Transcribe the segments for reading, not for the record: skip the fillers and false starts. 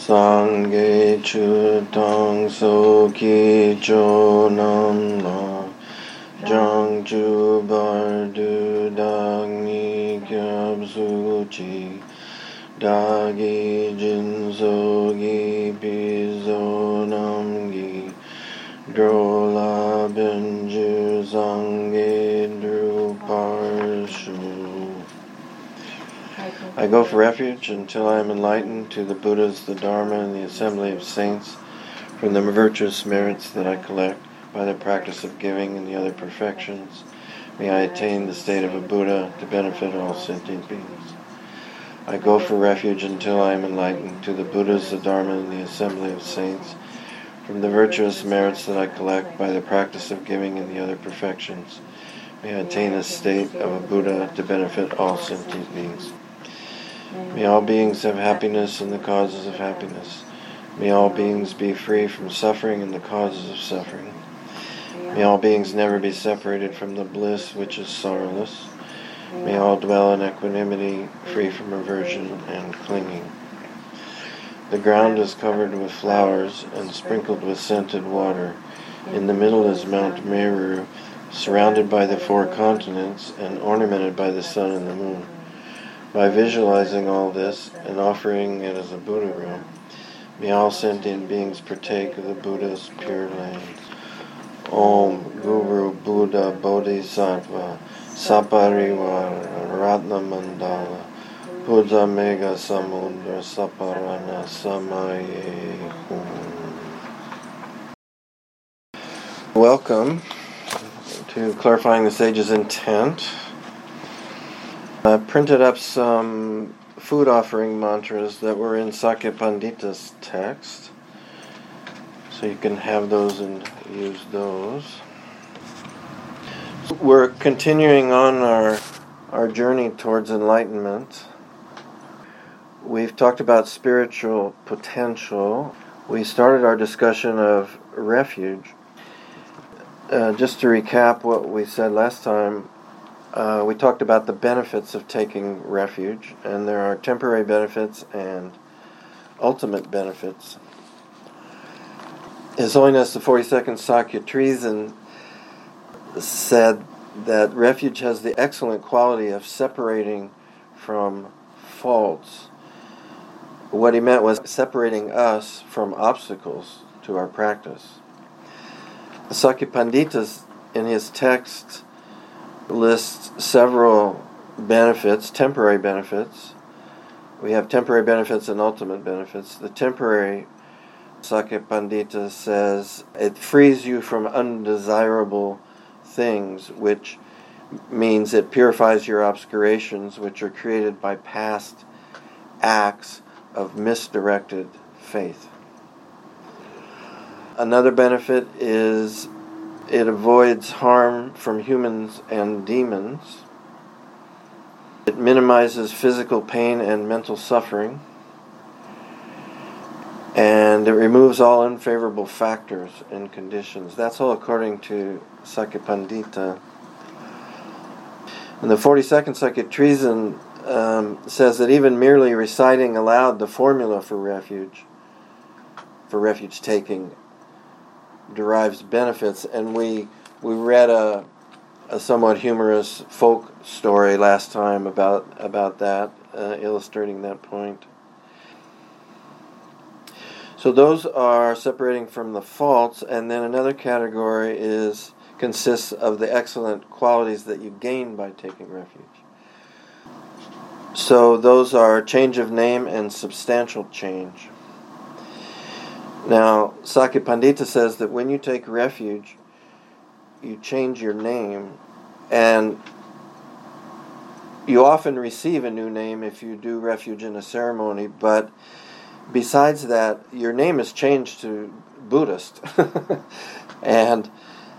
Sangye Chutang Soki Chonam La Jang Chu Bardu Dagni Kyab Suchi Dagi Jin Sogi Pizonam Gi Drola Benju Sangye Druparshu. I go for refuge until I am enlightened to the Buddhas, the Dharma, and the assembly of saints from the virtuous merits that I collect by the practice of giving and the other perfections. May I attain the state of a Buddha to benefit all sentient beings. I go for refuge until I am enlightened to the Buddhas, the Dharma, and the assembly of saints from the virtuous merits that I collect by the practice of giving and the other perfections. May I attain the state of a Buddha to benefit all sentient beings. May all beings have happiness and the causes of happiness. May all beings be free from suffering and the causes of suffering. May all beings never be separated from the bliss which is sorrowless. May all dwell in equanimity, free from aversion and clinging. The ground is covered with flowers and sprinkled with scented water. In the middle is Mount Meru, surrounded by the four continents and ornamented by the sun and the moon. By visualizing all this and offering it as a Buddha room, may all sentient beings partake of the Buddha's pure lands. Om Guru Buddha Bodhisattva Saparivar Ratna Mandala Buddha Mega Samudra Saparana Samaye Hum. Welcome to Clarifying the Sage's Intent. I printed up some food offering mantras that were in Sakya Pandita's text, so you can have those and use those. We're continuing on our journey towards enlightenment. We've talked about spiritual potential. We started our discussion of refuge. Just to recap what we said last time, we talked about the benefits of taking refuge, and there are temporary benefits and ultimate benefits. His Holiness the 42nd Sakya Treason said that refuge has the excellent quality of separating from faults. What he meant was separating us from obstacles to our practice. Sakya Pandita, in his text, lists several benefits, temporary benefits. We have temporary benefits and ultimate benefits. The temporary, Sakya Pandita says, it frees you from undesirable things, which means it purifies your obscurations, which are created by past acts of misdirected faith. Another benefit is it avoids harm from humans and demons. It minimizes physical pain and mental suffering. And it removes all unfavorable factors and conditions. That's all according to Sakya Pandita. And the 42nd Sakya Treason says that even merely reciting aloud the formula for refuge taking, derives benefits, and we read a somewhat humorous folk story last time about that, illustrating that point. So those are separating from the faults, and then another category consists of the excellent qualities that you gain by taking refuge. So those are change of name and substantial change. Now, Sakya Pandita says that when you take refuge, you change your name, and you often receive a new name if you do refuge in a ceremony, but besides that, your name is changed to Buddhist. And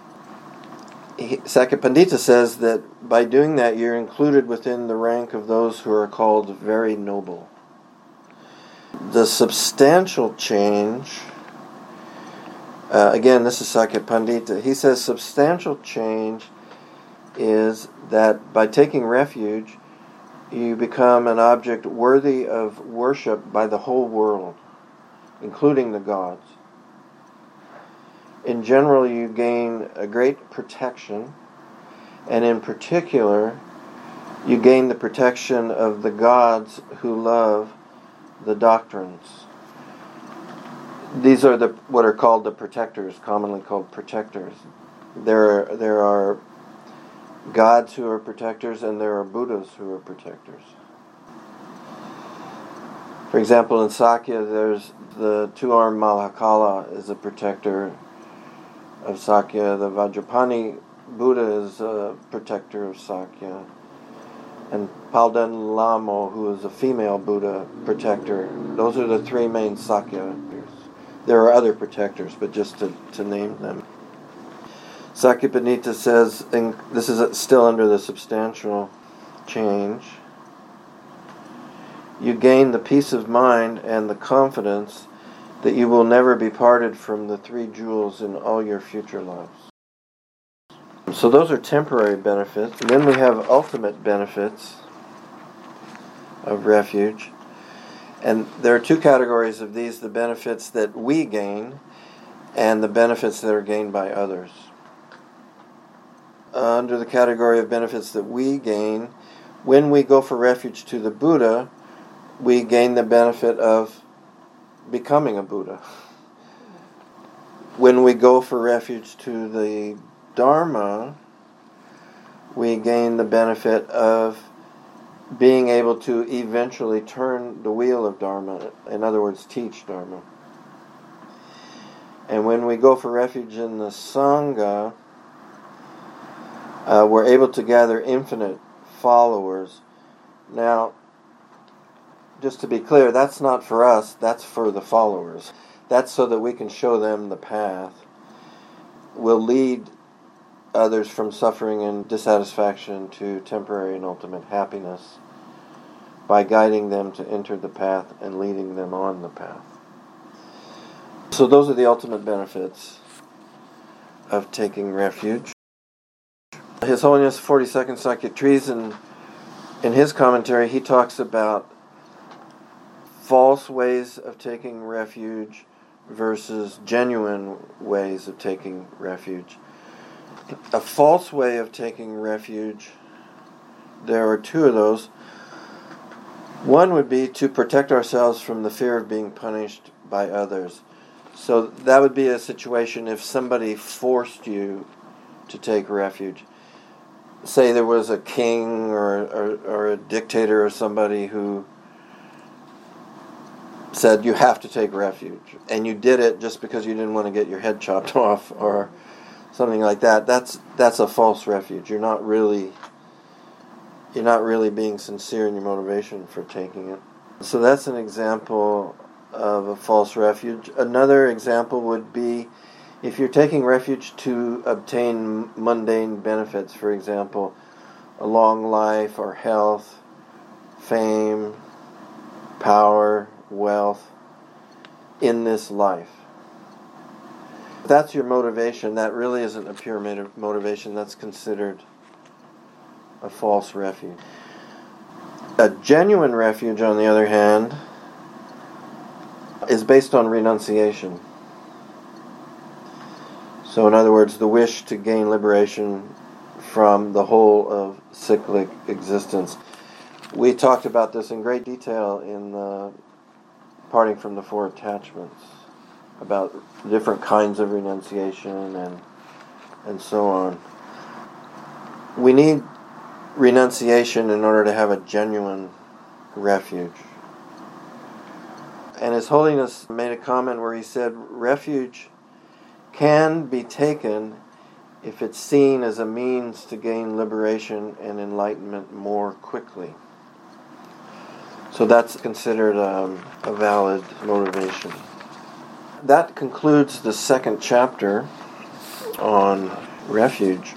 Sakya Pandita says that by doing that, you're included within the rank of those who are called very noble. The substantial change, again, this is Sakya Pandita. He says substantial change is that by taking refuge, you become an object worthy of worship by the whole world. including the gods. In general, you gain a great protection, and in particular, you gain the protection of the gods who love the doctrines. These are what are called the protectors, commonly called protectors. There are gods who are protectors, and there are Buddhas who are protectors. For example, in Sakya, there's the two-armed Mahakala is a protector of Sakya. The Vajrapani Buddha is a protector of Sakya. And Palden Lamo, who is a female Buddha protector. Those are the three main Sakya. There are other protectors, but just to name them. Sakyapanita says, and this is still under the substantial change, you gain the peace of mind and the confidence that you will never be parted from the three jewels in all your future lives. So those are temporary benefits. And then we have ultimate benefits of refuge. And there are two categories of these, the benefits that we gain and the benefits that are gained by others. Under the category of benefits that we gain, when we go for refuge to the Buddha, we gain the benefit of becoming a Buddha. When we go for refuge to the Dharma, we gain the benefit of being able to eventually turn the wheel of Dharma, in other words, teach Dharma. And when we go for refuge in the Sangha, we're able to gather infinite followers. Now, just to be clear, that's not for us, that's for the followers. That's so that we can show them the path. We'll lead others from suffering and dissatisfaction to temporary and ultimate happiness by guiding them to enter the path and leading them on the path. So those are the ultimate benefits of taking refuge. His Holiness 42nd Sakya Treason, in his commentary, he talks about false ways of taking refuge versus genuine ways of taking refuge. A false way of taking refuge, there are two of those. One would be to protect ourselves from the fear of being punished by others. So that would be a situation if somebody forced you to take refuge. Say there was a king or a dictator or somebody who said you have to take refuge, and you did it just because you didn't want to get your head chopped off or something like that. That's a false refuge. You're not really being sincere in your motivation for taking it. So that's an example of a false refuge. Another example would be if you're taking refuge to obtain mundane benefits, for example, a long life or health, fame, power, wealth in this life. If that's your motivation, that really isn't a pure motivation. That's considered a false refuge. A genuine refuge, on the other hand, is based on renunciation. So in other words, the wish to gain liberation from the whole of cyclic existence. We talked about this in great detail in the Parting from the Four Attachments, about different kinds of renunciation and so on. We need renunciation in order to have a genuine refuge. And His Holiness made a comment where he said, refuge can be taken if it's seen as a means to gain liberation and enlightenment more quickly. So that's considered a valid motivation. That concludes the second chapter on refuge.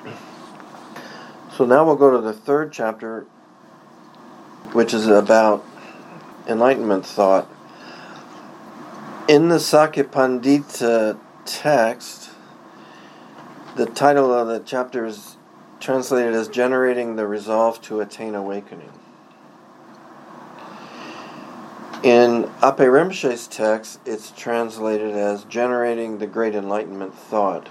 So now we'll go to the third chapter, which is about enlightenment thought. In the Sakyapandita text, the title of the chapter is translated as Generating the Resolve to Attain Awakening. In Ape Rinpoche's text, it's translated as generating the great enlightenment thought.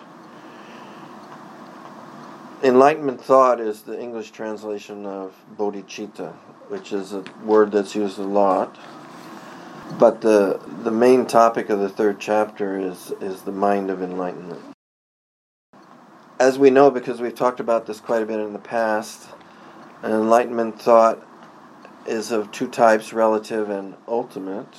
Enlightenment thought is the English translation of bodhicitta, which is a word that's used a lot. But the main topic of the third chapter is the mind of enlightenment. As we know, because we've talked about this quite a bit in the past, an enlightenment thought is of two types, relative and ultimate.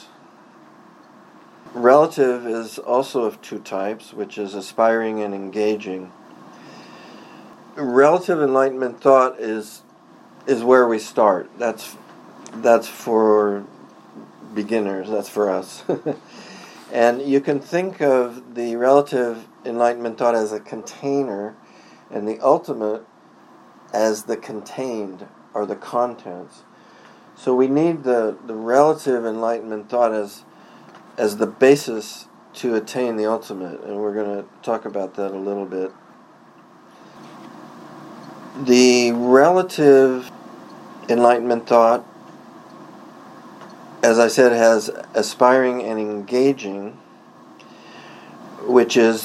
Relative is also of two types, which is aspiring and engaging. Relative enlightenment thought is where we start. That's for beginners, that's for us. And you can think of the relative enlightenment thought as a container, and the ultimate as the contained, or the contents. So we need the relative enlightenment thought as the basis to attain the ultimate, and we're going to talk about that a little bit. The relative enlightenment thought, as I said, has aspiring and engaging, which is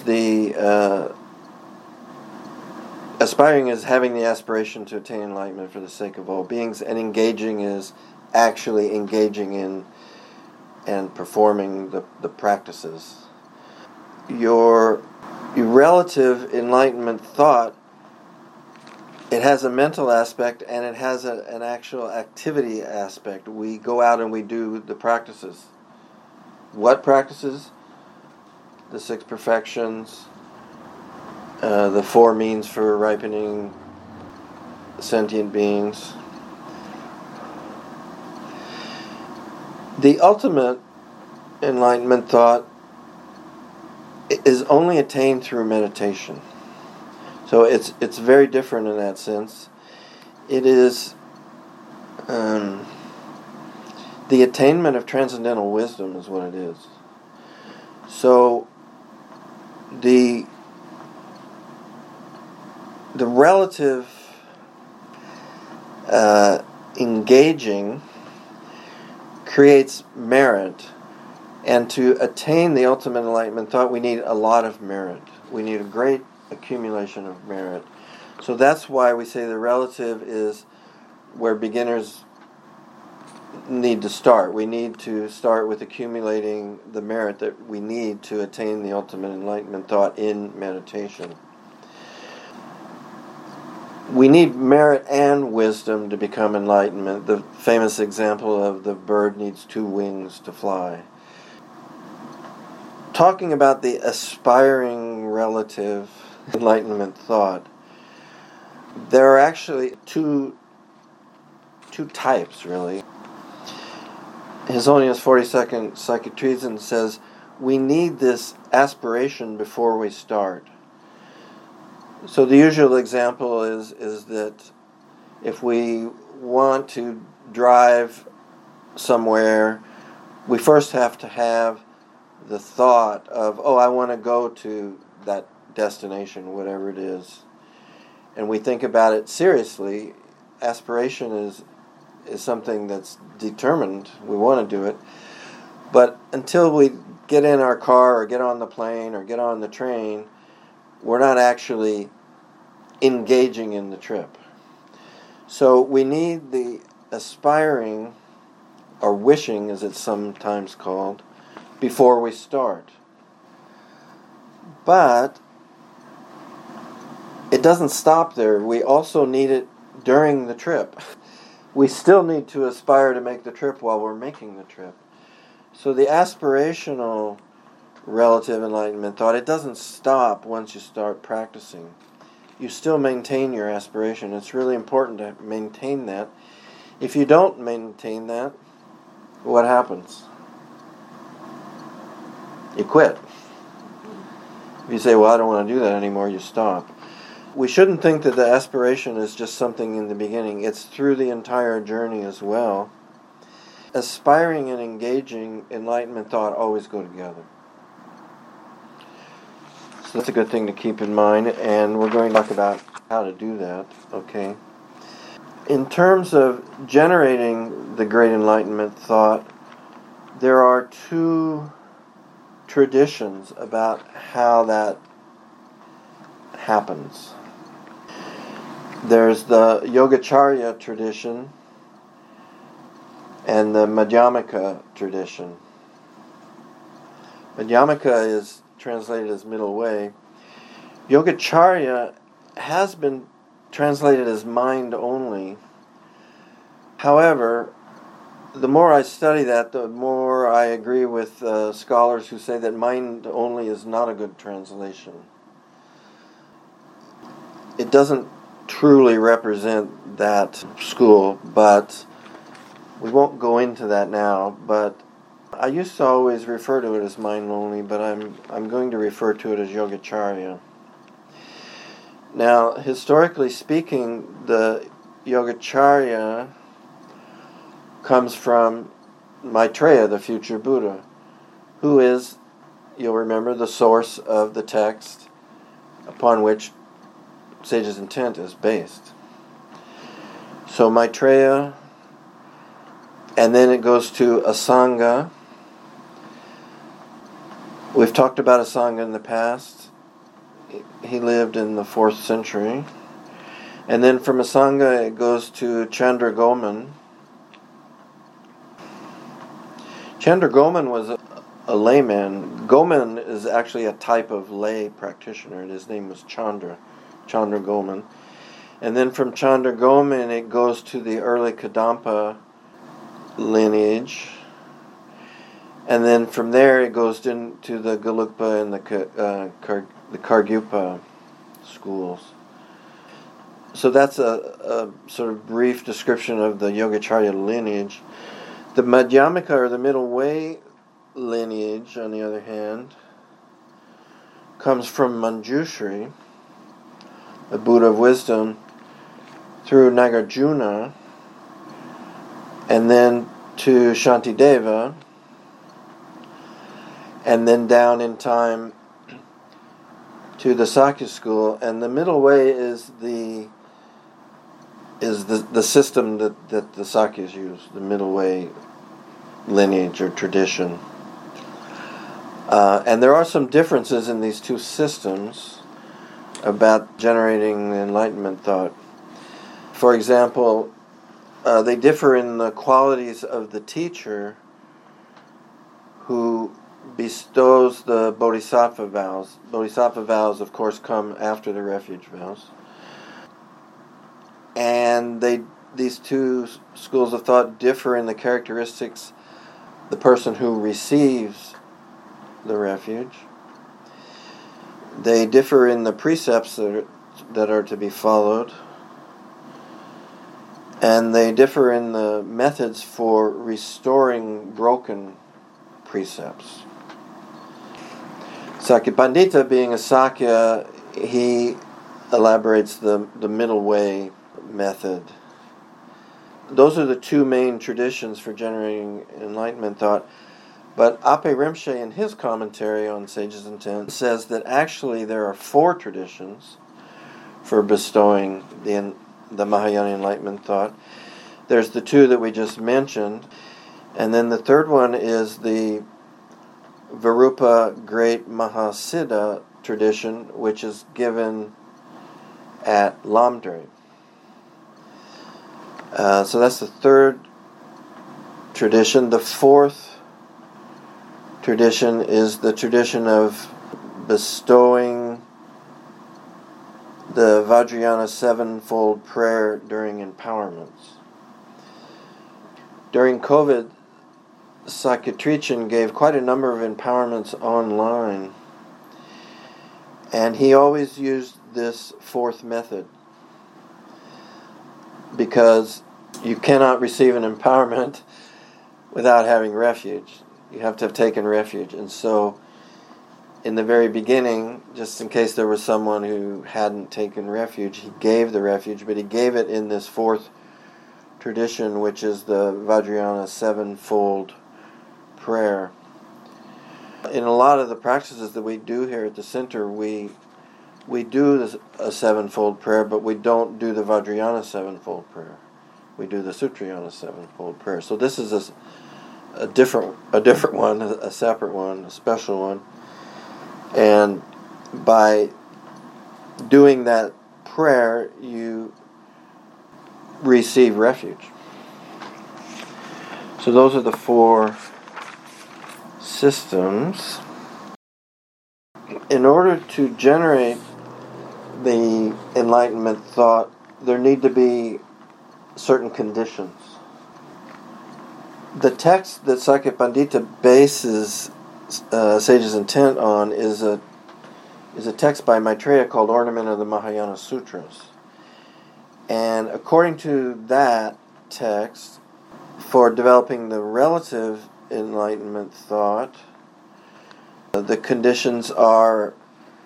aspiring is having the aspiration to attain enlightenment for the sake of all beings, and engaging is actually engaging in and performing the practices. Your relative enlightenment thought, it has a mental aspect and it has an actual activity aspect. We go out and we do the practices. What practices? The 6 perfections, the 4 means for ripening sentient beings. The ultimate enlightenment thought is only attained through meditation. So it's very different in that sense. It is the attainment of transcendental wisdom is what it is. So the relative engaging creates merit, and to attain the ultimate enlightenment thought, we need a lot of merit. We need a great accumulation of merit. So that's why we say the relative is where beginners need to start. We need to start with accumulating the merit that we need to attain the ultimate enlightenment thought in meditation. We need merit and wisdom to become enlightenment. The famous example of the bird needs 2 wings to fly. Talking about the aspiring relative enlightenment thought, there are actually two types, really. His Holiness 42nd Psychotreason says, we need this aspiration before we start. So the usual example is that if we want to drive somewhere, we first have to have the thought of, I want to go to that destination, whatever it is. And we think about it seriously. Aspiration is something that's determined. We want to do it. But until we get in our car or get on the plane or get on the train, we're not actually engaging in the trip. So we need the aspiring, or wishing as it's sometimes called, before we start. But it doesn't stop there. We also need it during the trip. We still need to aspire to make the trip while we're making the trip. So the aspirational relative enlightenment thought, it doesn't stop once you start practicing. You still maintain your aspiration. It's really important to maintain that. If you don't maintain that, what happens? You quit. If you say, I don't want to do that anymore, you stop. We shouldn't think that the aspiration is just something in the beginning. It's through the entire journey as well. Aspiring and engaging enlightenment thought always go together. So that's a good thing to keep in mind, and we're going to talk about how to do that, okay? In terms of generating the great enlightenment thought, there are two traditions about how that happens. There's the Yogacarya tradition and the Madhyamaka tradition. Madhyamaka is translated as middle way. Yogacarya has been translated as mind only. However, the more I study that, the more I agree with scholars who say that mind only is not a good translation. It doesn't truly represent that school, but we won't go into that now. But I used to always refer to it as mind only, but I'm going to refer to it as Yogacarya. Now, historically speaking, the Yogacarya comes from Maitreya, the future Buddha, who is, you'll remember, the source of the text upon which Sage's Intent is based. So Maitreya, and then it goes to Asanga. We've talked about Asanga in the past. He lived in the 4th century. And then from Asanga it goes to Chandragoman. Chandragoman was a layman. Goman is actually a type of lay practitioner, and his name was Chandragoman. And then from Chandragoman it goes to the early Kadampa lineage. And then from there it goes into the Gelugpa and the Kargyupa schools. So that's a sort of brief description of the Yogacarya lineage. The Madhyamaka, or the middle way lineage, on the other hand, comes from Manjushri, the Buddha of wisdom, through Nagarjuna, and then to Shantideva, and then down in time to the Sakya school. And the middle way is the system that the Sakyas use, the middle way lineage or tradition. And there are some differences in these two systems about generating enlightenment thought. For example, they differ in the qualities of the teacher who bestows the bodhisattva vows. Bodhisattva vows, of course, come after the refuge vows. And these two schools of thought differ in the characteristics the person who receives the refuge. They differ in the precepts that are to be followed. And they differ in the methods for restoring broken precepts. Sakyapandita, being a Sakya, he elaborates the middle way method. Those are the two main traditions for generating enlightenment thought. But Ape Rinpoche, in his commentary on Sage's Intent, says that actually there are 4 traditions for bestowing the Mahayana enlightenment thought. There's the 2 that we just mentioned, and then the third one is the Virupa Great Mahasiddha tradition, which is given at Lamdre. So that's the third tradition. The fourth tradition is the tradition of bestowing the Vajrayana 7-fold prayer during empowerments. During COVID, Sakyatrichan gave quite a number of empowerments online, and he always used this 4th method, because you cannot receive an empowerment without having refuge. You have to have taken refuge. And so, in the very beginning, just in case there was someone who hadn't taken refuge, he gave the refuge, but he gave it in this 4th tradition, which is the Vajrayana 7-fold prayer. In a lot of the practices that we do here at the center, we do a 7-fold prayer, but we don't do the Vajrayana 7-fold prayer. We do the Sutrayana 7-fold prayer. So this is a different one, a separate one, a special one. And by doing that prayer, you receive refuge. So those are the 4 systems. In order to generate the enlightenment thought, there need to be certain conditions. The text that Sakya Pandita bases Sage's intent on is a text by Maitreya called Ornament of the Mahayana Sutras. And according to that text, for developing the relative enlightenment thought, the conditions are: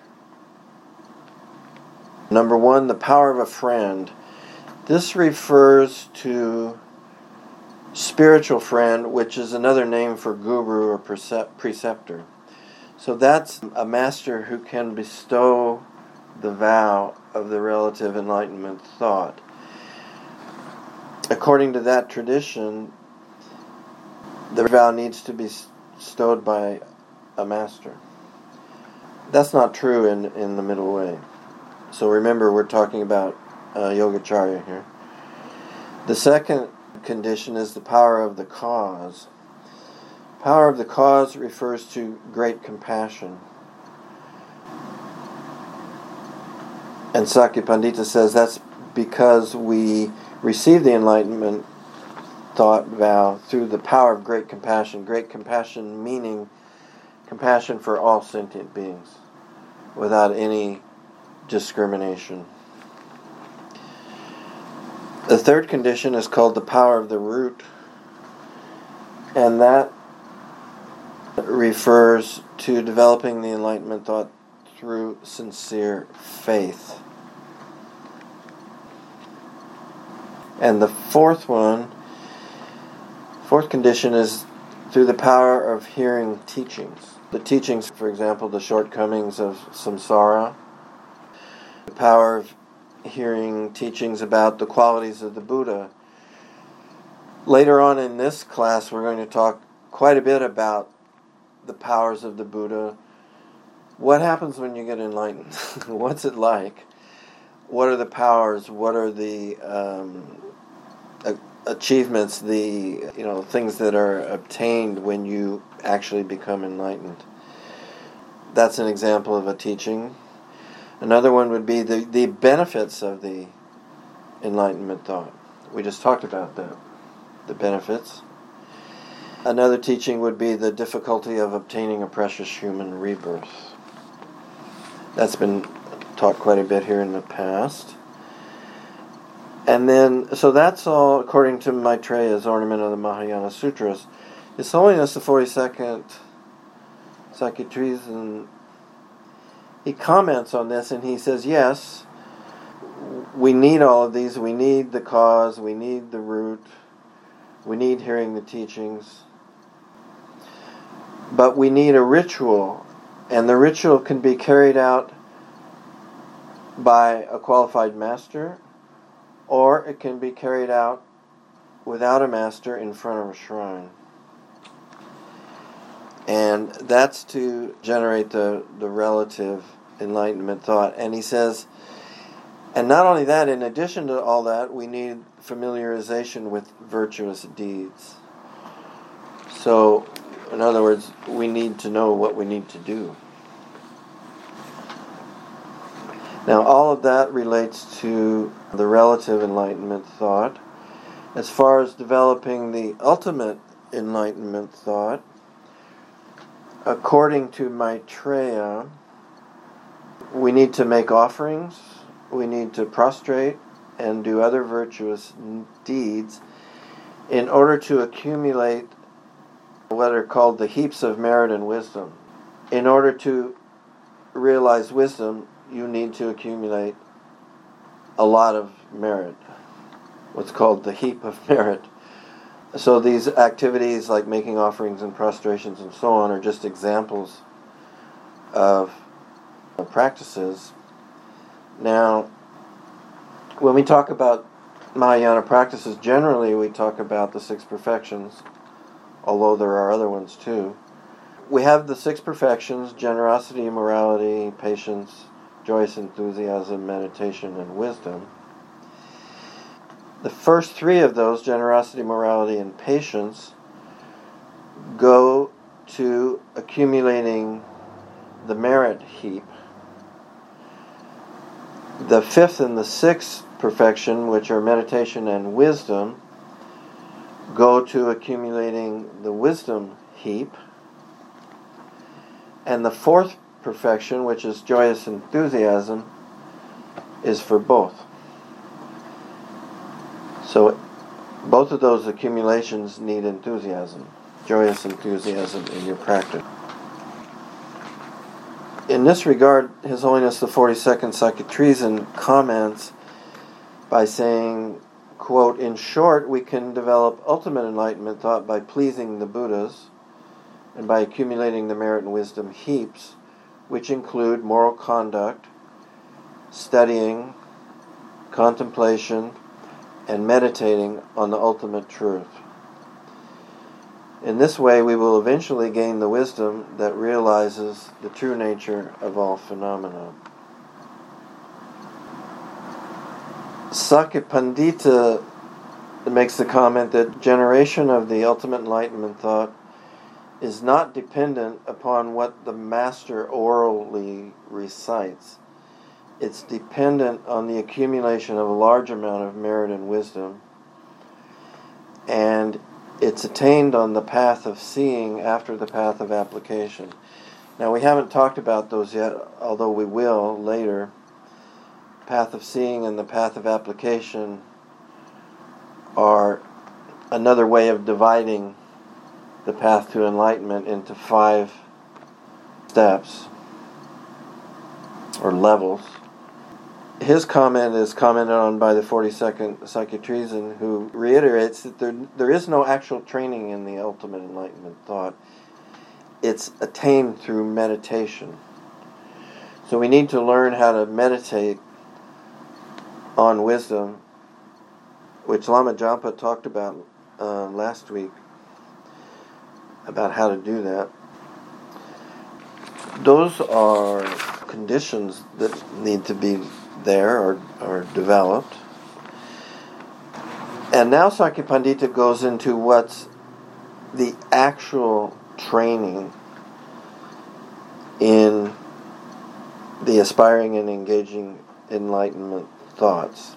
number 1, the power of a friend. This refers to spiritual friend, which is another name for guru or preceptor. So that's a master who can bestow the vow of the relative enlightenment thought. According to that tradition, the vow needs to be bestowed by a master. That's not true in the middle way. So remember, we're talking about Yogacharya here. The second condition is the power of the cause. Power of the cause refers to great compassion. And Sakya Pandita says that's because we receive the enlightenment thought vow through the power of great compassion. Great compassion meaning compassion for all sentient beings without any discrimination. The third condition is called the power of the root, and that refers to developing the enlightenment thought through sincere faith. And the fourth condition is through the power of hearing teachings. The teachings, for example, the shortcomings of samsara, the power of hearing teachings about the qualities of the Buddha. Later on in this class, we're going to talk quite a bit about the powers of the Buddha. What happens when you get enlightened? What's it like? What are the powers? What are the achievements? The things that are obtained when you actually become enlightened. That's an example of a teaching. Another one would be the benefits of the enlightenment thought. We just talked about that, the benefits. Another teaching would be the difficulty of obtaining a precious human rebirth. That's been taught quite a bit here in the past. And then, so that's all according to Maitreya's Ornament of the Mahayana Sutras. His Holiness the 42nd Sakya-Trizin, he comments on this and he says, yes, we need all of these. We need the cause, we need the root, we need hearing the teachings. But we need a ritual, and the ritual can be carried out by a qualified master, or it can be carried out without a master in front of a shrine. And that's to generate the relative enlightenment thought. And he says, and not only that, in addition to all that, we need familiarization with virtuous deeds. So, in other words, we need to know what we need to do. Now, all of that relates to the relative enlightenment thought. As far as developing the ultimate enlightenment thought, according to Maitreya, we need to make offerings, we need to prostrate and do other virtuous deeds in order to accumulate what are called the heaps of merit and wisdom. In order to realize wisdom, you need to accumulate a lot of merit, what's called the heap of merit. So these activities like making offerings and prostrations and so on are just examples of practices. Now, when we talk about Mahayana practices, generally we talk about the 6 perfections, although there are other ones too. We have the 6 perfections: generosity, morality, patience, joyous enthusiasm, meditation, and wisdom. The first 3 of those, generosity, morality, and patience, go to accumulating the merit heap. The 5th and the 6th perfection, which are meditation and wisdom, go to accumulating the wisdom heap. And the 4th perfection, which is joyous enthusiasm, is for both. So both of those accumulations need enthusiasm, joyous enthusiasm in your practice. In this regard, His Holiness the 42nd Sakya-Trizin comments by saying, quote, "In short, we can develop ultimate enlightenment thought by pleasing the Buddhas and by accumulating the merit and wisdom heaps, which include moral conduct, studying, contemplation, and meditating on the ultimate truth. In this way, we will eventually gain the wisdom that realizes the true nature of all phenomena." Sakyapandita makes the comment that generation of the ultimate enlightenment thought is not dependent upon what the master orally recites. It's dependent on the accumulation of a large amount of merit and wisdom, and it's attained on the path of seeing after the path of application. Now, we haven't talked about those yet, although we will later. Path of seeing and the path of application are another way of dividing the path to enlightenment into 5 steps or levels. His comment is commented on by the 42nd Sakya-Trizin, who reiterates that there is no actual training in the ultimate enlightenment thought. It's attained through meditation. So we need to learn how to meditate on wisdom, which Lama Jampa talked about last week, about how to do that. Those are conditions that need to be there or developed. And now Sakyapandita goes into what's the actual training in the aspiring and engaging enlightenment thoughts.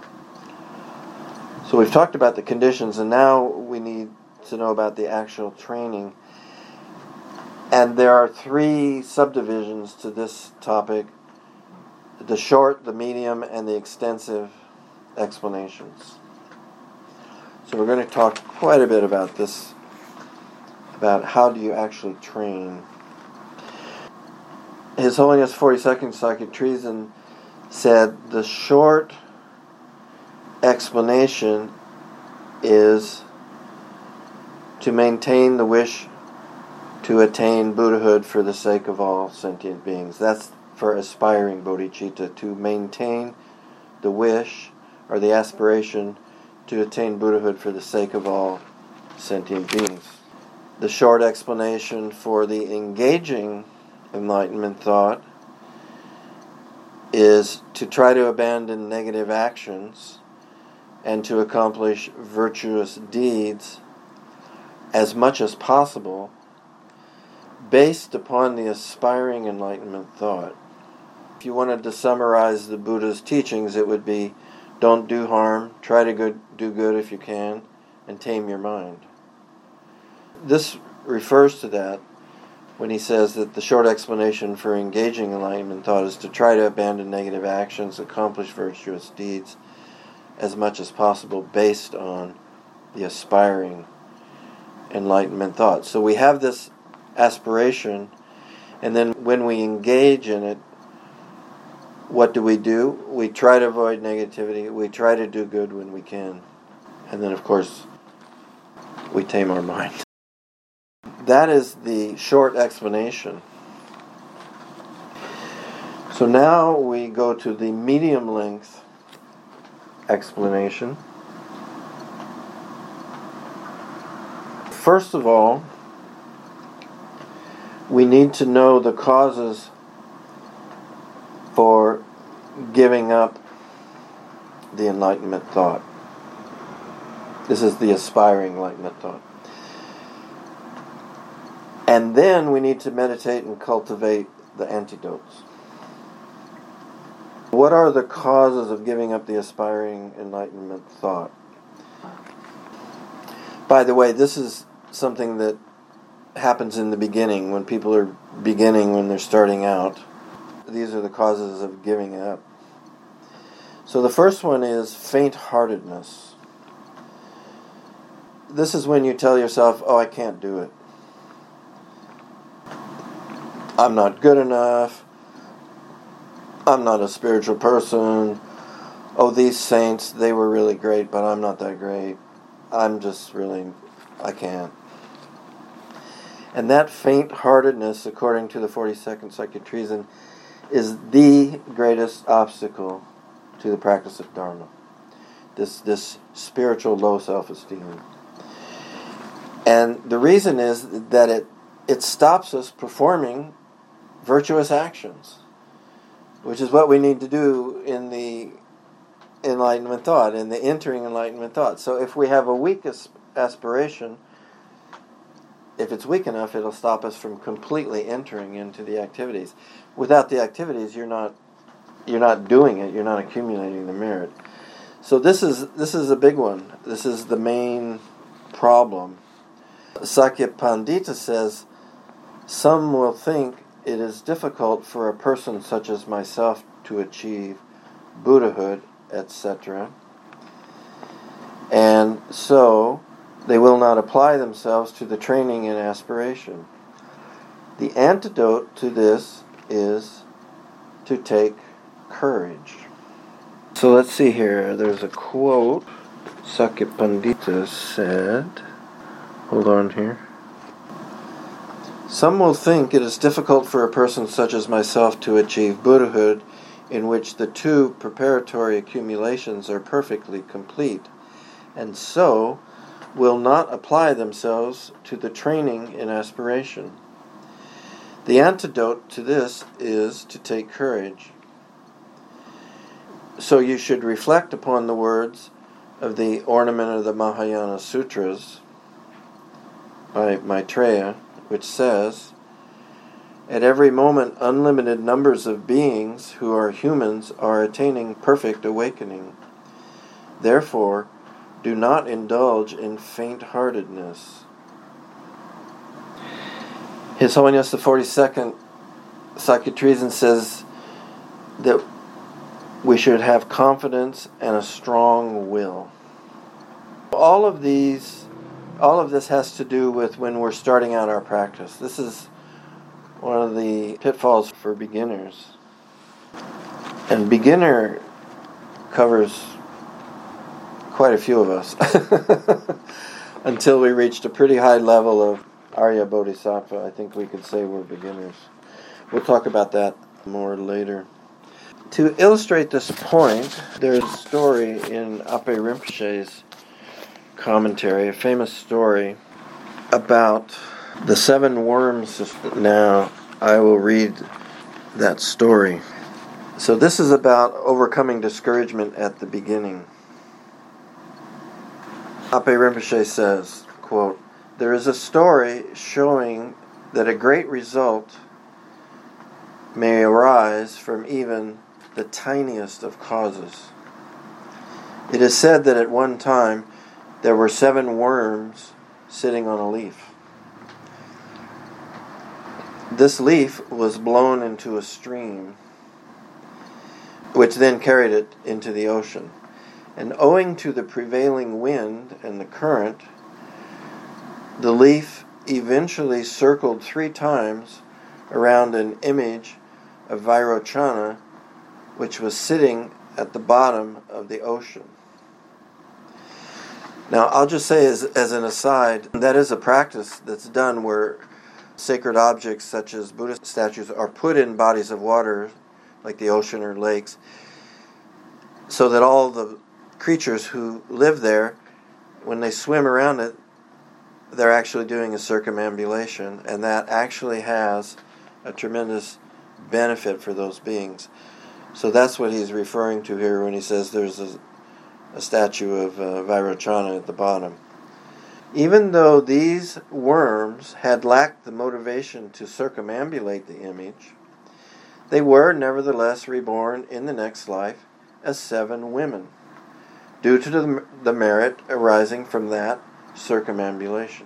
So we've talked about the conditions, and now we need to know about the actual training. And there are 3 subdivisions to this topic: the short, the medium, and the extensive explanations. So we're going to talk quite a bit about this, about how do you actually train. His Holiness 42nd Sakya-Trizin said the short explanation is to maintain the wish to attain Buddhahood for the sake of all sentient beings. That's for aspiring bodhicitta, to maintain the wish or the aspiration to attain Buddhahood for the sake of all sentient beings. The short explanation for the engaging enlightenment thought is to try to abandon negative actions and to accomplish virtuous deeds as much as possible based upon the aspiring enlightenment thought. If you wanted to summarize the Buddha's teachings, it would be: don't do harm, try to do good if you can, and tame your mind. This refers to that when he says that the short explanation for engaging enlightenment thought is to try to abandon negative actions, accomplish virtuous deeds as much as possible based on the aspiring enlightenment thought. So we have this aspiration, and then when we engage in it, what do? We try to avoid negativity, we try to do good when we can, and then of course we tame our mind. That is the short explanation. So now we go to the medium length explanation. first of all, we need to know the causes for giving up the enlightenment thought. This is the aspiring enlightenment thought. And then we need to meditate and cultivate the antidotes. What are the causes of giving up the aspiring enlightenment thought? By the way, this is something that happens in the beginning, when people are beginning, when they're starting out. These are the causes of giving up. So the first one is faint-heartedness. This is when you tell yourself, oh, I can't do it. I'm not good enough. I'm not a spiritual person. Oh, these saints, they were really great, but I'm not that great. I can't. And that faint-heartedness, according to the 42nd Psychic Treason, is the greatest obstacle to the practice of Dharma. This spiritual low self-esteem. And the reason is that it stops us performing virtuous actions, which is what we need to do in the enlightenment thought, in the entering enlightenment thought. So if we have a weak aspiration, if it's weak enough, it'll stop us from completely entering into the activities. Without the activities, you're not doing it. You're not accumulating the merit. So this is a big one. This is the main problem. Sakya Pandita says, some will think it is difficult for a person such as myself to achieve Buddhahood, etc. And so they will not apply themselves to the training and aspiration. The antidote to this is to take courage. So let's see here. There's a quote. Sakya Pandita said, hold on here. Some will think it is difficult for a person such as myself to achieve Buddhahood, in which the two preparatory accumulations are perfectly complete, and so will not apply themselves to the training in aspiration. The antidote to this is to take courage. So you should reflect upon the words of the Ornament of the Mahayana Sutras by Maitreya, which says, at every moment unlimited numbers of beings who are humans are attaining perfect awakening. Therefore, do not indulge in faint-heartedness. His Holiness the 42nd Sakya Treason says that we should have confidence and a strong will. All of this has to do with when we're starting out our practice. This is one of the pitfalls for beginners. And beginner covers quite a few of us until we reached a pretty high level of Arya Bodhisattva. I think we could say we're beginners. We'll talk about that more later. To illustrate this point, there's a story in Ape Rinpoche's commentary, a famous story about the 7 worms. Now, I will read that story. So this is about overcoming discouragement at the beginning. Ape Rinpoche says, quote, there is a story showing that a great result may arise from even the tiniest of causes. It is said that at one time there were 7 worms sitting on a leaf. This leaf was blown into a stream, which then carried it into the ocean. And owing to the prevailing wind and the current, the leaf eventually circled 3 times around an image of Vairochana, which was sitting at the bottom of the ocean. Now, I'll just say as an aside, that is a practice that's done where sacred objects such as Buddhist statues are put in bodies of water, like the ocean or lakes, so that all the creatures who live there, when they swim around it, they're actually doing a circumambulation, and that actually has a tremendous benefit for those beings. So that's what he's referring to here when he says there's a statue of Vairochana at the bottom. Even though these worms had lacked the motivation to circumambulate the image, they were nevertheless reborn in the next life as 7 women, due to the merit arising from that circumambulation.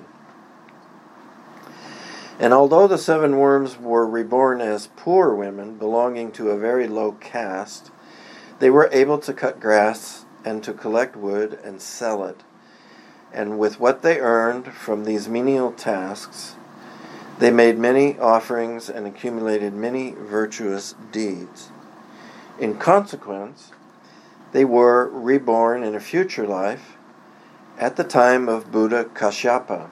And although the 7 worms were reborn as poor women belonging to a very low caste, they were able to cut grass and to collect wood and sell it. And with what they earned from these menial tasks, they made many offerings and accumulated many virtuous deeds. In consequence, they were reborn in a future life at the time of Buddha Kashyapa.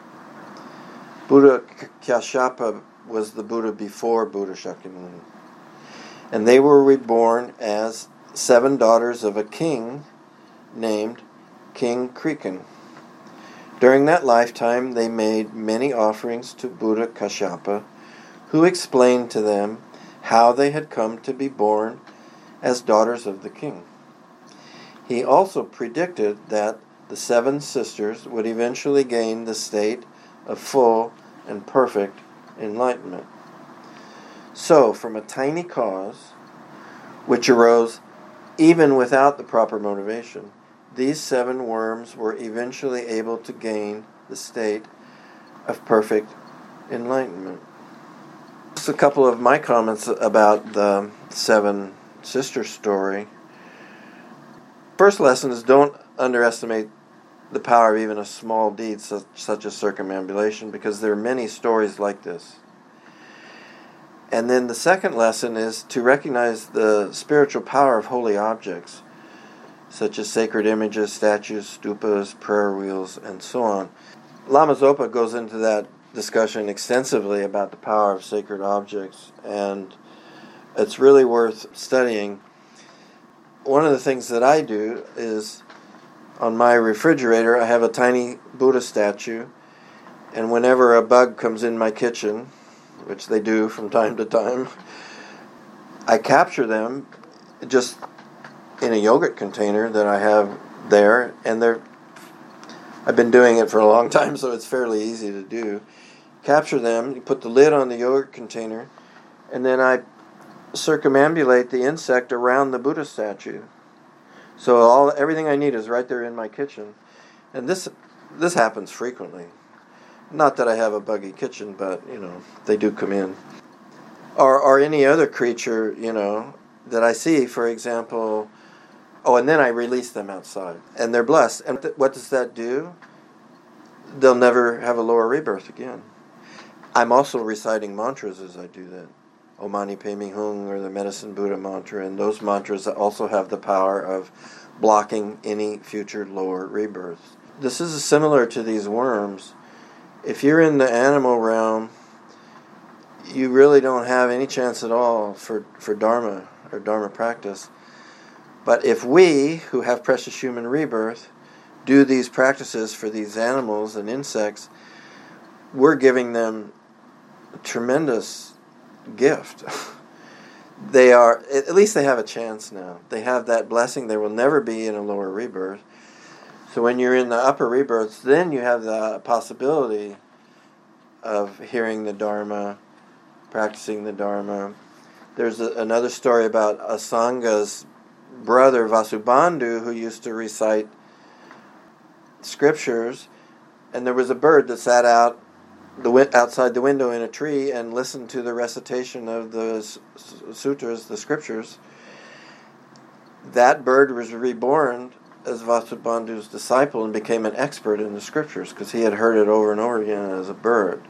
Buddha Kashyapa was the Buddha before Buddha Shakyamuni. And they were reborn as 7 daughters of a king named King Krikan. During that lifetime, they made many offerings to Buddha Kashyapa, who explained to them how they had come to be born as daughters of the king. He also predicted that the 7 sisters would eventually gain the state of full and perfect enlightenment. So, from a tiny cause, which arose even without the proper motivation, these 7 worms were eventually able to gain the state of perfect enlightenment. Just a couple of my comments about the 7 sister story. First lesson is don't underestimate the power of even a small deed such as circumambulation, because there are many stories like this. And then the second lesson is to recognize the spiritual power of holy objects, such as sacred images, statues, stupas, prayer wheels, and so on. Lama Zopa goes into that discussion extensively about the power of sacred objects, and it's really worth studying. One of the things that I do is, on my refrigerator, I have a tiny Buddha statue, and whenever a bug comes in my kitchen, which they do from time to time, I capture them just in a yogurt container that I have there, and I've been doing it for a long time, so it's fairly easy to do. Capture them, you put the lid on the yogurt container, and then I circumambulate the insect around the Buddha statue. So everything I need is right there in my kitchen. And this happens frequently. Not that I have a buggy kitchen, but, they do come in. Or any other creature, that I see, for example. And then I release them outside. And they're blessed. And what does that do? They'll never have a lower rebirth again. I'm also reciting mantras as I do that. Om Mani Padme Hum, or the Medicine Buddha mantra, and those mantras also have the power of blocking any future lower rebirths. This is similar to these worms. If you're in the animal realm, you really don't have any chance at all for Dharma or Dharma practice. But if we, who have precious human rebirth, do these practices for these animals and insects, we're giving them a tremendous gift. At least they have a chance now. They have that blessing. They will never be in a lower rebirth. So when you're in the upper rebirths, then you have the possibility of hearing the Dharma, practicing the Dharma. There's another story about Asanga's brother Vasubandhu, who used to recite scriptures, and there was a bird that sat outside the window in a tree and listened to the recitation of the sutras, the scriptures. That bird was reborn as Vasubandhu's disciple and became an expert in the scriptures because he had heard it over and over again as a bird.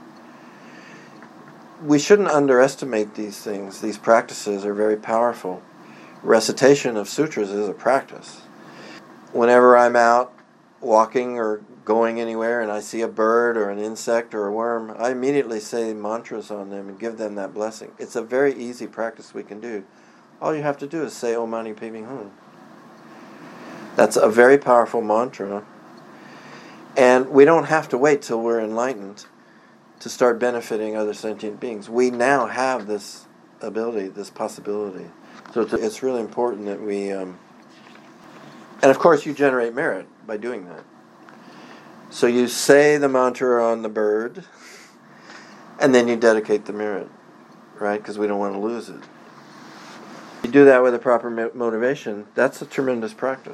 We shouldn't underestimate these things. These practices are very powerful. Recitation of sutras is a practice. Whenever I'm out walking or going anywhere and I see a bird or an insect or a worm, I immediately say mantras on them and give them that blessing. It's a very easy practice we can do. All you have to do is say Om Mani Padme Hum. That's a very powerful mantra. And we don't have to wait till we're enlightened to start benefiting other sentient beings. We now have this ability, this possibility. So it's really important that we... and of course you generate merit by doing that. So you say the mantra on the bird, and then you dedicate the merit, right? Because we don't want to lose it. You do that with a proper motivation, that's a tremendous practice.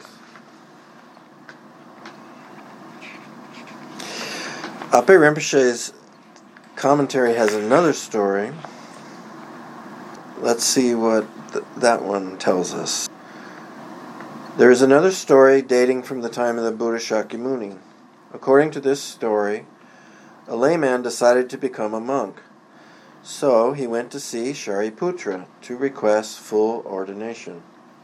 Ape Rinpoche's commentary has another story. Let's see what that one tells us. There is another story dating from the time of the Buddha Shakyamuni. According to this story, a layman decided to become a monk. So he went to see Shariputra to request full ordination.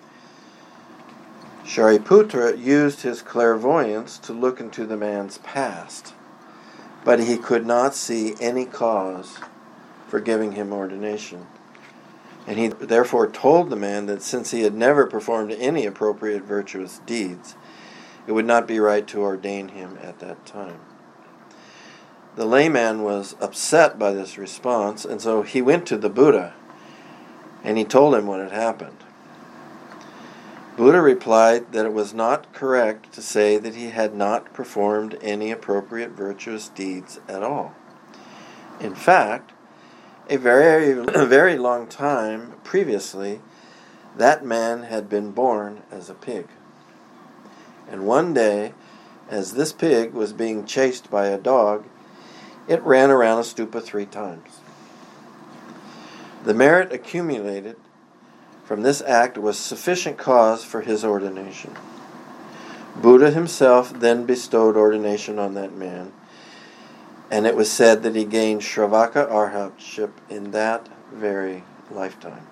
Shariputra used his clairvoyance to look into the man's past, but he could not see any cause for giving him ordination. And he therefore told the man that since he had never performed any appropriate virtuous deeds, it would not be right to ordain him at that time. The layman was upset by this response, and so he went to the Buddha, and he told him what had happened. Buddha replied that it was not correct to say that he had not performed any appropriate virtuous deeds at all. In fact, a very long time previously, that man had been born as a pig. And one day, as this pig was being chased by a dog, it ran around a stupa 3 times. The merit accumulated from this act was sufficient cause for his ordination. Buddha himself then bestowed ordination on that man, and it was said that he gained Shravaka Arhatship in that very lifetime.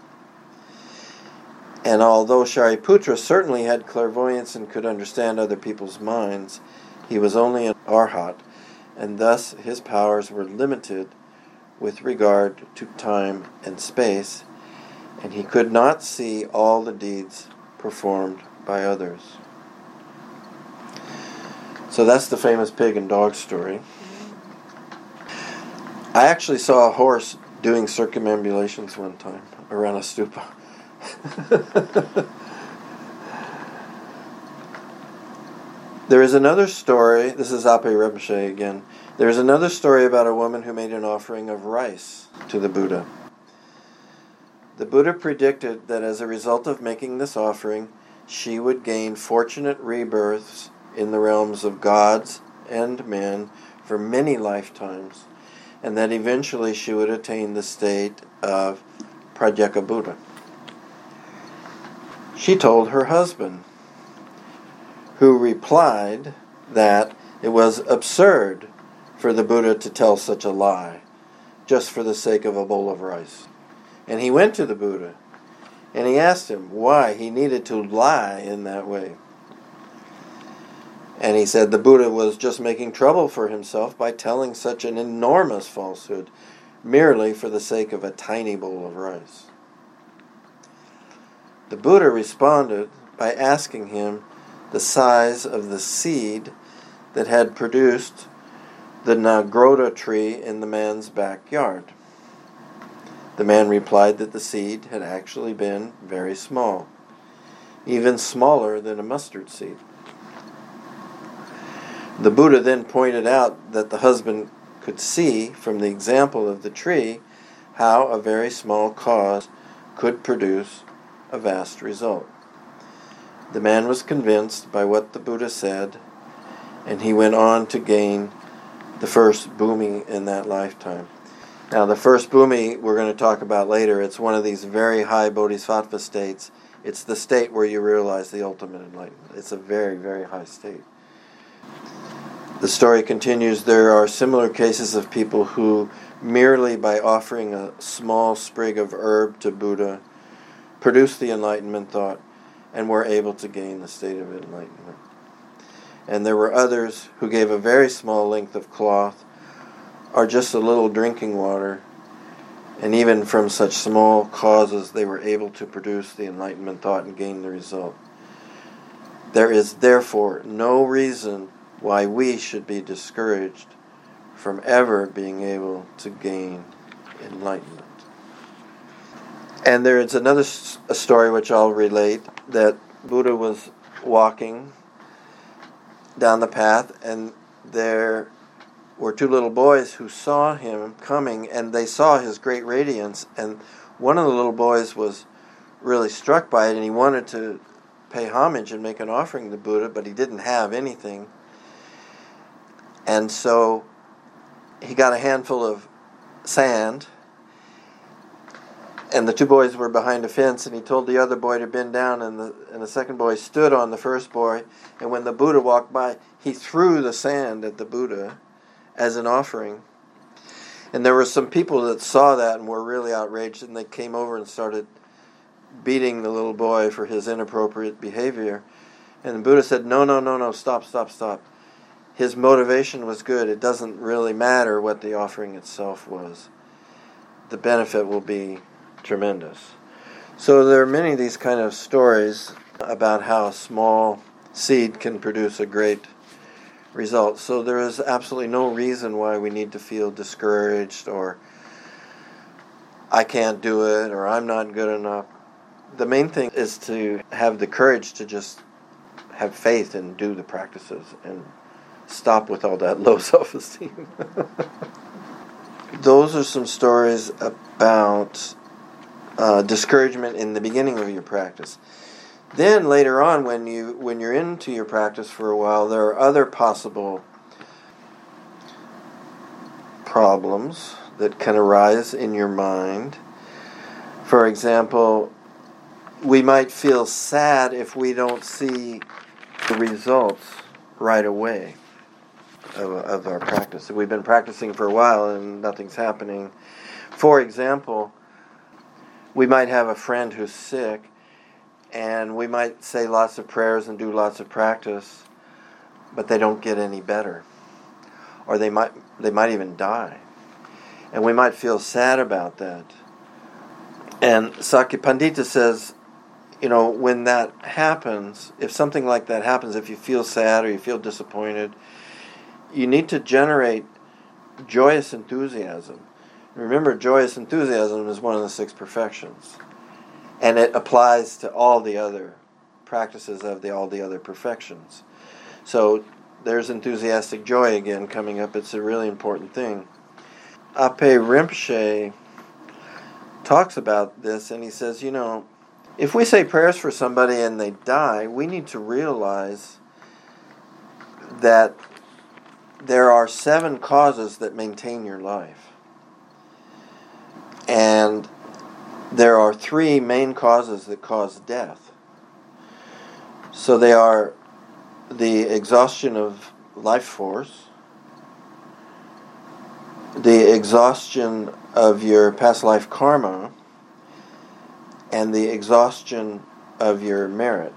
And although Shariputra certainly had clairvoyance and could understand other people's minds, he was only an Arhat, and thus his powers were limited with regard to time and space, and he could not see all the deeds performed by others. So that's the famous pig and dog story. I actually saw a horse doing circumambulations one time around a stupa. There is another story, this is Ape Rinpoche again. There is another story about a woman who made an offering of rice to the Buddha. The Buddha predicted that as a result of making this offering, she would gain fortunate rebirths in the realms of gods and men for many lifetimes, and that eventually she would attain the state of Pratyeka Buddha. She told her husband, who replied that it was absurd for the Buddha to tell such a lie, just for the sake of a bowl of rice. And he went to the Buddha, and he asked him why he needed to lie in that way. And he said the Buddha was just making trouble for himself by telling such an enormous falsehood, merely for the sake of a tiny bowl of rice. The Buddha responded by asking him the size of the seed that had produced the Nagrota tree in the man's backyard. The man replied that the seed had actually been very small, even smaller than a mustard seed. The Buddha then pointed out that the husband could see from the example of the tree how a very small cause could produce a vast result. The man was convinced by what the Buddha said, and he went on to gain the first bhumi in that lifetime. Now, the first bhumi we're going to talk about later. It's one of these very high bodhisattva states. It's the state where you realize the ultimate enlightenment. It's a very, very high state. The story continues. There are similar cases of people who, merely by offering a small sprig of herb to Buddha, produced the enlightenment thought and were able to gain the state of enlightenment. And there were others who gave a very small length of cloth or just a little drinking water, and even from such small causes they were able to produce the enlightenment thought and gain the result. There is therefore no reason why we should be discouraged from ever being able to gain enlightenment. And there is another a story which I'll relate, that Buddha was walking down the path, and there were two little boys who saw him coming, and they saw his great radiance, and one of the little boys was really struck by it, and he wanted to pay homage and make an offering to Buddha, but he didn't have anything. And so he got a handful of sand, and the two boys were behind a fence, and he told the other boy to bend down, and the second boy stood on the first boy, and when the Buddha walked by, he threw the sand at the Buddha as an offering. And there were some people that saw that and were really outraged, and they came over and started beating the little boy for his inappropriate behavior. And the Buddha said, no, stop. His motivation was good. It doesn't really matter what the offering itself was. The benefit will be tremendous. So there are many of these kind of stories about how a small seed can produce a great result. So there is absolutely no reason why we need to feel discouraged, or I can't do it, or I'm not good enough. The main thing is to have the courage to just have faith and do the practices and stop with all that low self-esteem. Those are some stories about discouragement in the beginning of your practice. Then later on, when you're into your practice for a while, there are other possible problems that can arise in your mind. For example, we might feel sad if we don't see the results right away of our practice. If we've been practicing for a while and nothing's happening. For example, we might have a friend who's sick, and we might say lots of prayers and do lots of practice, but they don't get any better. Or they might even die. And we might feel sad about that. And Sakyapandita says, when that happens, if something like that happens, if you feel sad or you feel disappointed, you need to generate joyous enthusiasm. Remember, joyous enthusiasm is one of the 6 perfections. And it applies to all the other practices of all the other perfections. So there's enthusiastic joy again coming up. It's a really important thing. Ape Rinpoche talks about this, and he says, if we say prayers for somebody and they die, we need to realize that there are 7 causes that maintain your life. And there are 3 main causes that cause death. So they are the exhaustion of life force, the exhaustion of your past life karma, and the exhaustion of your merit.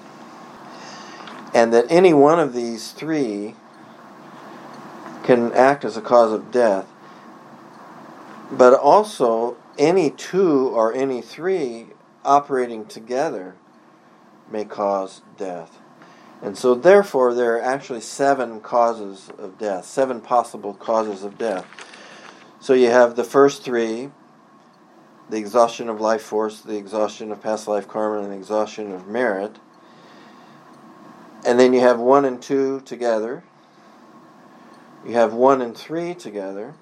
And that any one of these 3 can act as a cause of death. But also, any 2 or any 3 operating together may cause death. And so therefore there are actually 7 causes of death, 7 possible causes of death. So you have the first 3, the exhaustion of life force, the exhaustion of past life karma, and the exhaustion of merit. And then you have 1 and 2 together. You have 1 and 3 together.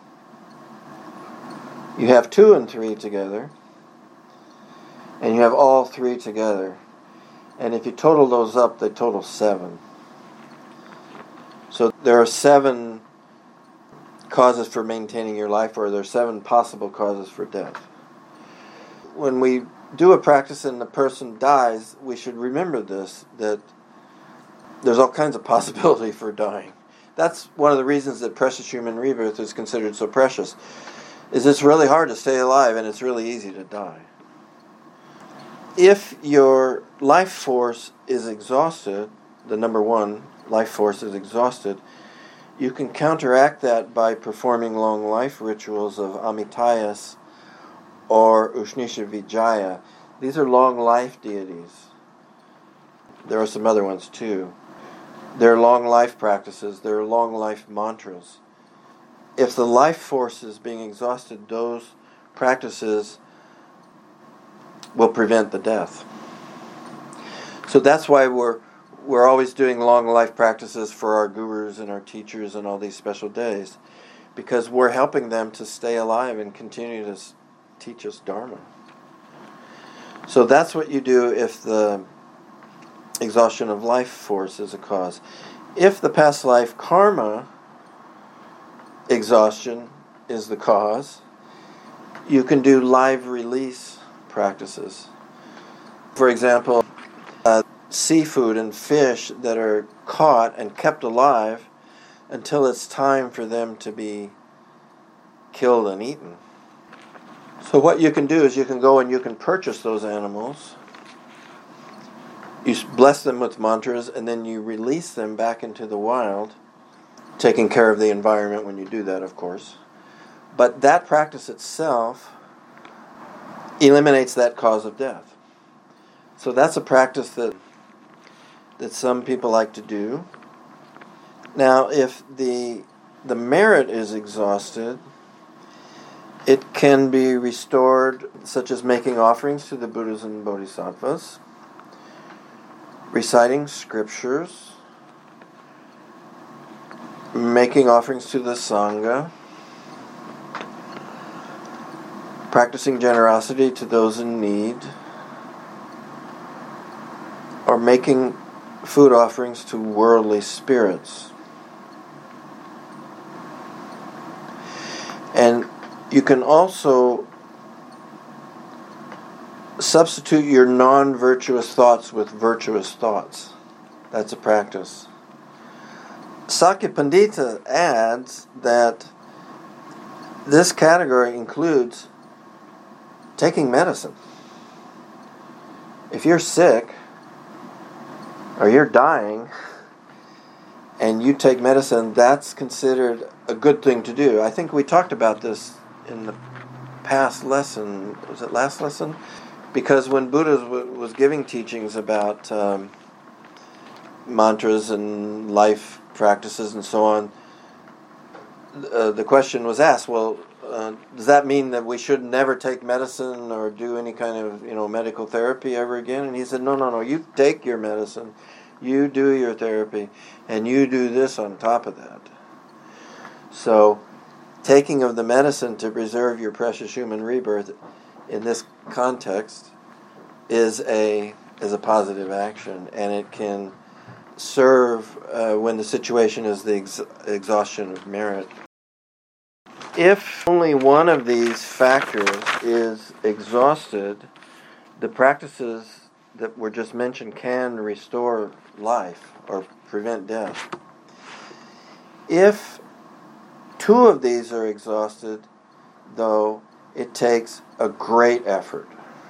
You have 2 and 3 together. And you have all 3 together. And if you total those up, they total 7. So there are 7 causes for maintaining your life, or there are 7 possible causes for death. When we do a practice and the person dies, we should remember this, that there's all kinds of possibility for dying. That's one of the reasons that precious human rebirth is considered so precious, is it's really hard to stay alive and it's really easy to die. If your life force is exhausted, the number 1, life force is exhausted, you can counteract that by performing long life rituals of Amitayas or Ushnisha Vijaya. These are long life deities. There are some other ones too. They're long life practices. They're long life mantras. If the life force is being exhausted, those practices will prevent the death. So that's why we're always doing long life practices for our gurus and our teachers and all these special days, because we're helping them to stay alive and continue to teach us Dharma. So that's what you do if the exhaustion of life force is a cause. If the past life karma exhaustion is the cause, you can do live release practices. For example, seafood and fish that are caught and kept alive until it's time for them to be killed and eaten. So what you can do is you can go and you can purchase those animals. You bless them with mantras, and then you release them back into the wild, taking care of the environment when you do that, of course. But that practice itself eliminates that cause of death. So that's a practice that some people like to do. Now, if the merit is exhausted, it can be restored, such as making offerings to the Buddhas and Bodhisattvas, reciting scriptures, making offerings to the Sangha, practicing generosity to those in need, or making food offerings to worldly spirits. And you can also substitute your non-virtuous thoughts with virtuous thoughts. That's a practice. Sakya Pandita adds that this category includes taking medicine. If you're sick or you're dying and you take medicine, that's considered a good thing to do. I think we talked about this in the past lesson. Was it last lesson? Because when Buddha was giving teachings about mantras and life practices and so on, the question was asked, well, does that mean that we should never take medicine or do any kind of medical therapy ever again? And he said, no, you take your medicine, you do your therapy, and you do this on top of that. So taking of the medicine to preserve your precious human rebirth in this context is a positive action, and it can serve when the situation is the exhaustion of merit. If only one of these factors is exhausted, the practices that were just mentioned can restore life or prevent death. If two of these are exhausted, though, it takes a great effort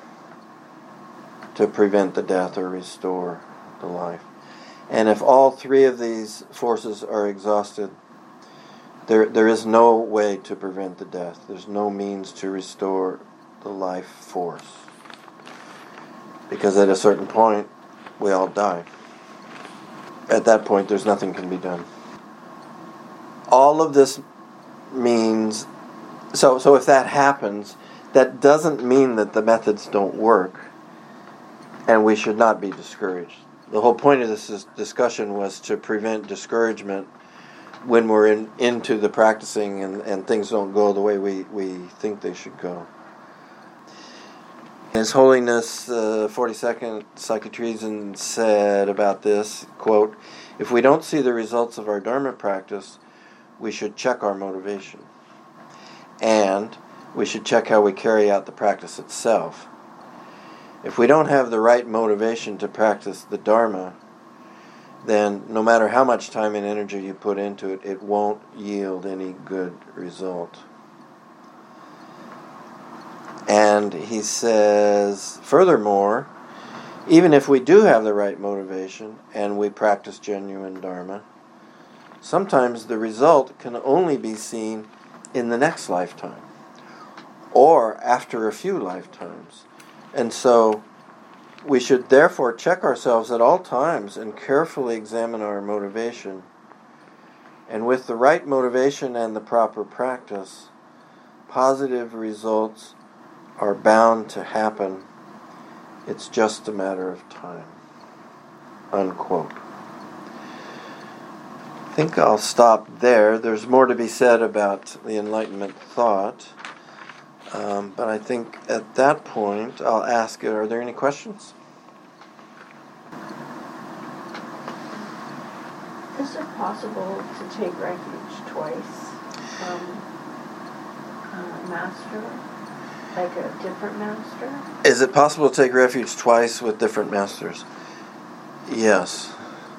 to prevent the death or restore the life. And if all three of these forces are exhausted, there is no way to prevent the death. There's no means to restore the life force. Because at a certain point, we all die. At that point, there's nothing can be done. All of this means, so if that happens, that doesn't mean that the methods don't work, and we should not be discouraged. The whole point of this discussion was to prevent discouragement when we're into the practicing and things don't go the way we think they should go. His Holiness 42nd Psychotreason said about this, quote, "If we don't see the results of our Dharma practice, we should check our motivation. And we should check how we carry out the practice itself. If we don't have the right motivation to practice the Dharma, then no matter how much time and energy you put into it, it won't yield any good result." And he says, furthermore, even if we do have the right motivation and we practice genuine Dharma, sometimes the result can only be seen in the next lifetime or after a few lifetimes. And so We should therefore check ourselves at all times and carefully examine our motivation. And with the right motivation and the proper practice, positive results are bound to happen. It's just a matter of time. Unquote. I think I'll stop there. There's more to be said about the Enlightenment thought. But I think at that point I'll ask, are there any questions? Is it possible to take refuge twice from a master, like a different master? Is it possible to take refuge twice with different masters? Yes.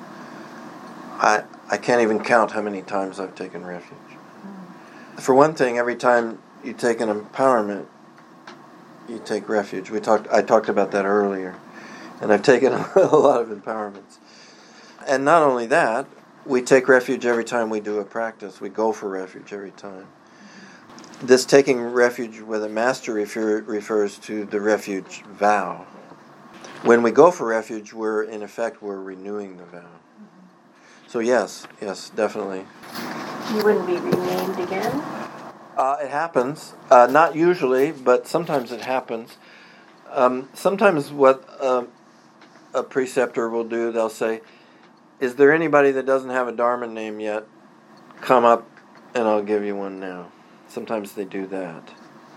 I can't even count how many times I've taken refuge. For one thing, every time you take an empowerment, you take refuge. I talked about that earlier. And I've taken a lot of empowerments. And not only that, we take refuge every time we do a practice. We go for refuge every time. This taking refuge with a master refers to the refuge vow. When we go for refuge, we're renewing the vow. So yes, definitely. You wouldn't be renamed again? It happens. Not usually, but sometimes it happens. Sometimes what a preceptor will do, they'll say, is there anybody that doesn't have a Dharma name yet? Come up and I'll give you one now. Sometimes they do that.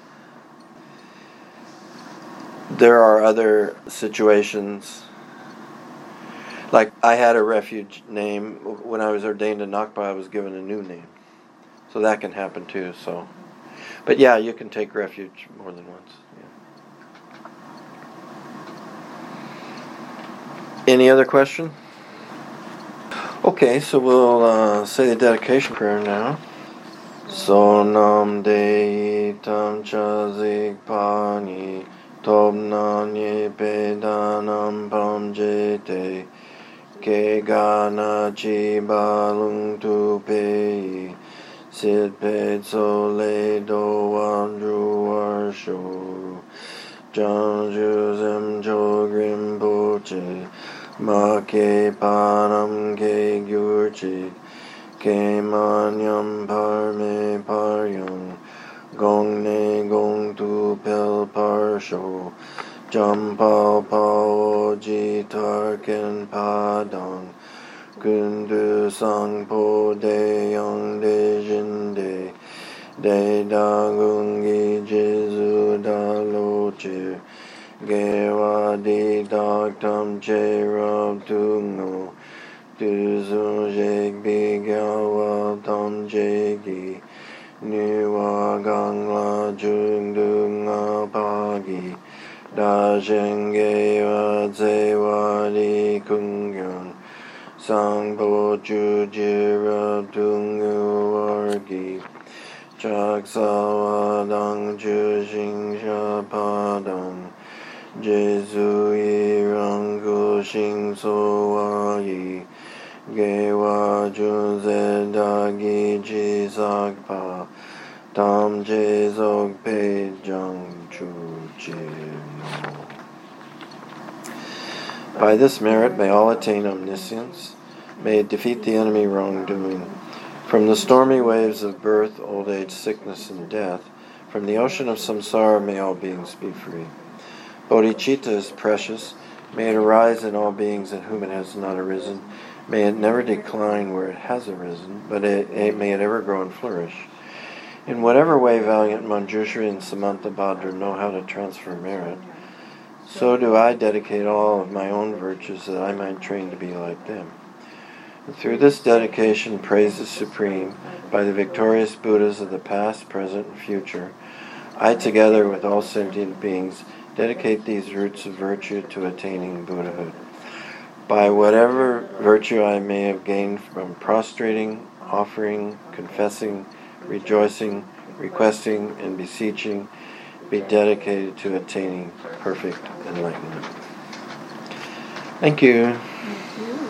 There are other situations, like I had a refuge name. When I was ordained in Nakpa, I was given a new name. So that can happen too. But yeah, you can take refuge more than once. Yeah. Any other question? Okay, so we'll say the dedication prayer now. Sonam Dei Tam Chazik Pani Tom Nanye Pedanam Pramjete Ke Gana Chi Balung Tu Pei Sid Ped Sole Do Andru Arsho Janju Zem Jogrim Boche Ma Ke Panam Ke Gyurchik Ke Manyam Parme Paryam Gong Ne Gong Tu Pel Parsho Jam Pao Pao Ji Tarken Padang Kundu Sang Po De Yang De Jin De Da Gungi Jesu Da Lo Che Gewa Di Dak Tam Che Rab Tu Ngo Tu Su Jek Bi Gyawa Tam Je Gi Nuwa Gang La Jung Du Nga Pa Gi Da Zhen Ge Wa Tse Wa Li Kung Yang Sang Po Chu Ji Rab Tu Ngu War Gi Chak Sa Wa Dang Chu Xing Sha Pa Dang Jesu Yi Rang Gu Xing So Wa Yi Ge Wa Jun Ze Da Gi Ji Sak Pa Tam Je Zog Pe Jang Chu Je Mo. By this merit may all attain omniscience, may it defeat the enemy wrongdoing. From the stormy waves of birth, old age, sickness, and death, from the ocean of samsara may all beings be free. Bodhicitta is precious, may it arise in all beings in whom it has not arisen. May it never decline where it has arisen, but may it ever grow and flourish. In whatever way valiant Manjushri and Samantabhadra know how to transfer merit, so do I dedicate all of my own virtues that I might train to be like them. And through this dedication, praise the Supreme, by the victorious Buddhas of the past, present, and future, I, together with all sentient beings, dedicate these roots of virtue to attaining Buddhahood. By whatever virtue I may have gained from prostrating, offering, confessing, rejoicing, requesting, and beseeching, be dedicated to attaining perfect enlightenment. Thank you. Thank you.